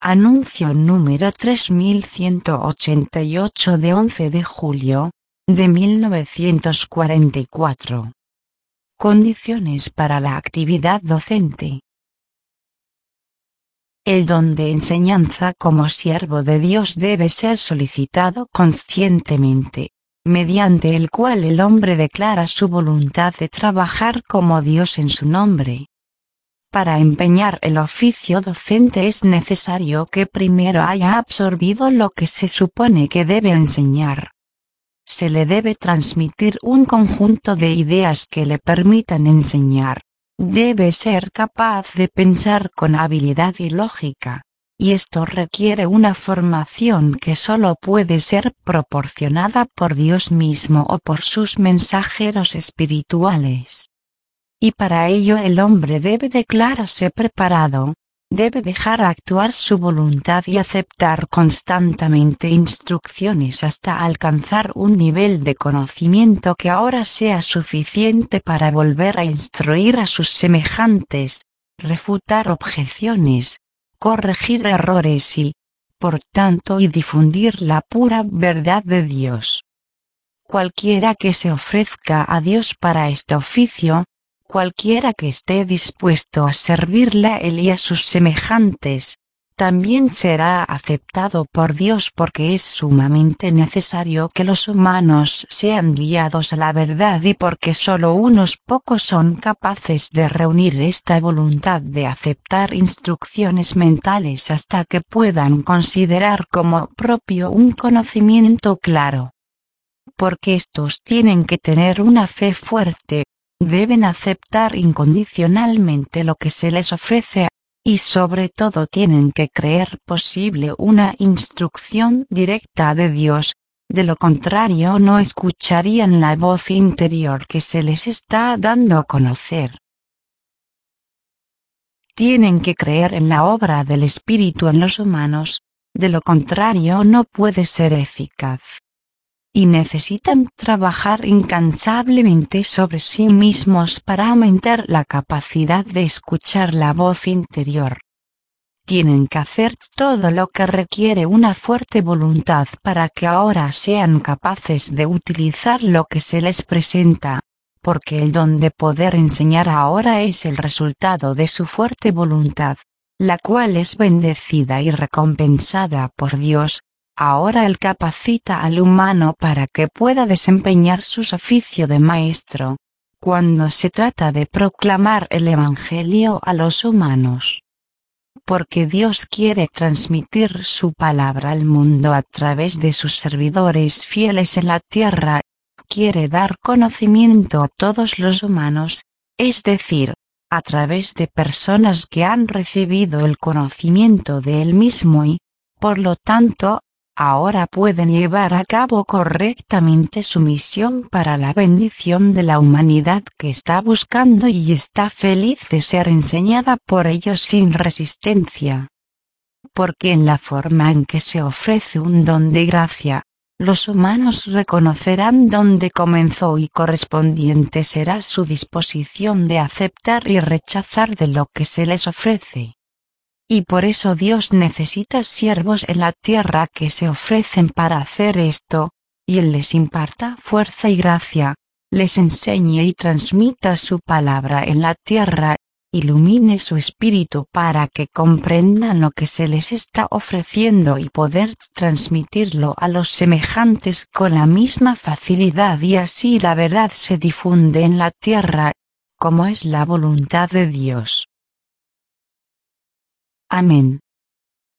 Anuncio número 3188 de 11 de julio, de 1944. Condiciones para la actividad docente. El don de enseñanza como siervo de Dios debe ser solicitado conscientemente, mediante el cual el hombre declara su voluntad de trabajar como Dios en su nombre. Para empeñar el oficio docente es necesario que primero haya absorbido lo que se supone que debe enseñar. Se le debe transmitir un conjunto de ideas que le permitan enseñar. Debe ser capaz de pensar con habilidad y lógica, y esto requiere una formación que solo puede ser proporcionada por Dios mismo o por sus mensajeros espirituales. Y para ello el hombre debe declararse preparado, debe dejar actuar su voluntad y aceptar constantemente instrucciones hasta alcanzar un nivel de conocimiento que ahora sea suficiente para volver a instruir a sus semejantes, refutar objeciones, corregir errores y, por tanto, difundir la pura verdad de Dios. Cualquiera que se ofrezca a Dios para este oficio, cualquiera que esté dispuesto a servirle a Él y a sus semejantes, también será aceptado por Dios porque es sumamente necesario que los humanos sean guiados a la verdad y porque solo unos pocos son capaces de reunir esta voluntad de aceptar instrucciones mentales hasta que puedan considerar como propio un conocimiento claro. Porque estos tienen que tener una fe fuerte, deben aceptar incondicionalmente lo que se les ofrece, y sobre todo tienen que creer posible una instrucción directa de Dios, de lo contrario no escucharían la voz interior que se les está dando a conocer. Tienen que creer en la obra del Espíritu en los humanos, de lo contrario no puede ser eficaz. Y necesitan trabajar incansablemente sobre sí mismos para aumentar la capacidad de escuchar la voz interior. Tienen que hacer todo lo que requiere una fuerte voluntad para que ahora sean capaces de utilizar lo que se les presenta, porque el don de poder enseñar ahora es el resultado de su fuerte voluntad, la cual es bendecida y recompensada por Dios. Ahora Él capacita al humano para que pueda desempeñar su oficio de maestro, cuando se trata de proclamar el Evangelio a los humanos. Porque Dios quiere transmitir su palabra al mundo a través de sus servidores fieles en la tierra, quiere dar conocimiento a todos los humanos, es decir, a través de personas que han recibido el conocimiento de Él mismo y, por lo tanto, ahora pueden llevar a cabo correctamente su misión para la bendición de la humanidad que está buscando y está feliz de ser enseñada por ellos sin resistencia. Porque en la forma en que se ofrece un don de gracia, los humanos reconocerán dónde comenzó y correspondiente será su disposición de aceptar y rechazar de lo que se les ofrece. Y por eso Dios necesita siervos en la tierra que se ofrecen para hacer esto, y Él les imparta fuerza y gracia, les enseñe y transmita su palabra en la tierra, ilumine su espíritu para que comprendan lo que se les está ofreciendo y poder transmitirlo a los semejantes con la misma facilidad y así la verdad se difunde en la tierra, como es la voluntad de Dios. Amén.